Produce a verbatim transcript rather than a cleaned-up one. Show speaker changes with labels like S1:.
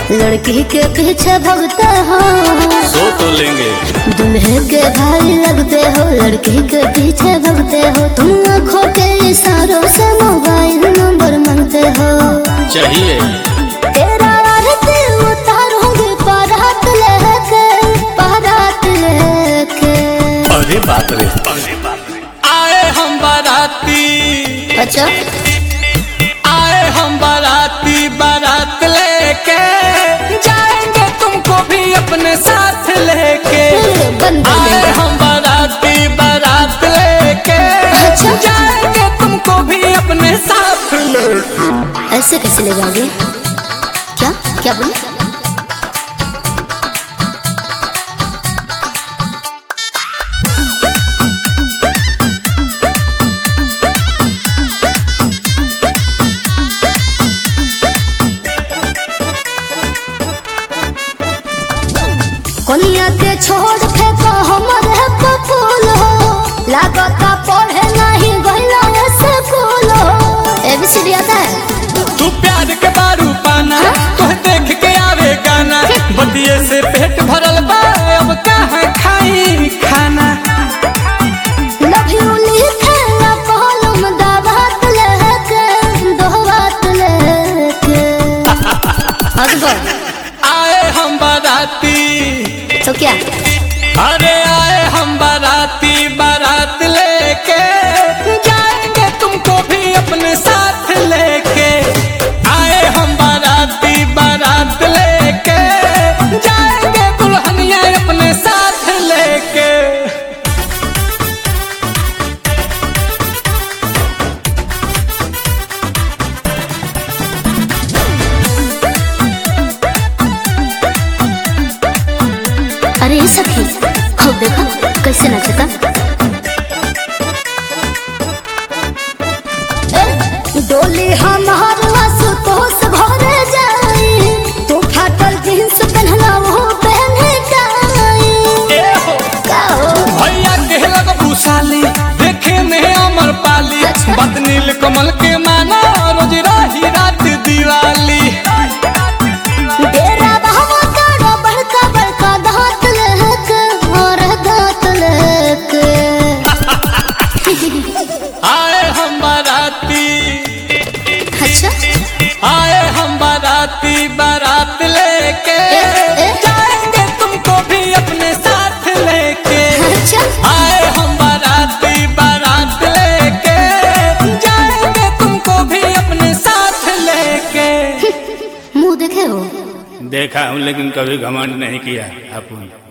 S1: लड़की के पीछे भगते हो
S2: सो तो लेंगे।
S1: दुल्हे के भाई लगते हो, लड़की के पीछे भगते हो। तुम आँखों के इशारों से मोबाइल नंबर मांगते हो।
S2: चाहिए
S1: तेरा आरती उतारूंगी बारात लेके, बारात लेके।
S2: अरे बाप रे, आए हम बाराती।
S1: अच्छा
S2: आए हम बाराती, बारात लेके जाएंगे तुमको भी अपने साथ लेके।
S1: बंद
S2: आए हम बाराती, बारात लेके
S1: अच्छा।
S2: जाएंगे तुमको भी अपने साथ लेके।
S1: ऐसे कैसे ले जाओगे? क्या क्या बोले? कोनिया के छोड़ फेंको हमारे पपुल हो, लागता पढ़े नहीं गइला स्कूल हो। एबीसीडी आता है?
S2: तू प्यार के बारू पाना, तुह देख के आवे गाना। बतिये से पेट भरल बा, अब कहाँ खाई खाना।
S1: लव यू लिखे ना कॉलम दावत लेके, दोहत लेके। अकबर
S2: आए हम बाराती,
S1: तो क्या?
S2: अरे आए हम बाराती, बारात लेके जाएंगे तुमको भी अपने साथ लेके। आए हम बाराती, बारात लेके जाएंगे दुल्हनिया अपने साथ लेके।
S1: अरे ये सखी खूब देखो कैसे नचता। डोली हमार आशुतोष घरे जाई, तू फाटल जींस पहनला वो पहने जाई।
S2: ए हो
S1: का हो?
S2: भैया के लग भूसाली, देखे में अमर पाली।
S1: अच्छा।
S2: बात नील कमल के माना, रोज रही रात दिवाली।
S1: डेरा बहवा काड़ा बड़का बड़का दांत लेके, और दांत लेके।
S2: आए हम बाराती,
S1: अच्छा
S2: आए हम बाराती, बारात लेके
S1: ए?
S2: जाएंगे तुमको भी अपने साथ लेके।
S1: अच्छा
S2: आए हम बाराती, बारात लेके जाएंगे तुमको भी अपने साथ लेके।
S1: मुंह देखे हो?
S2: देखा हूँ लेकिन कभी घमंड नहीं किया। आप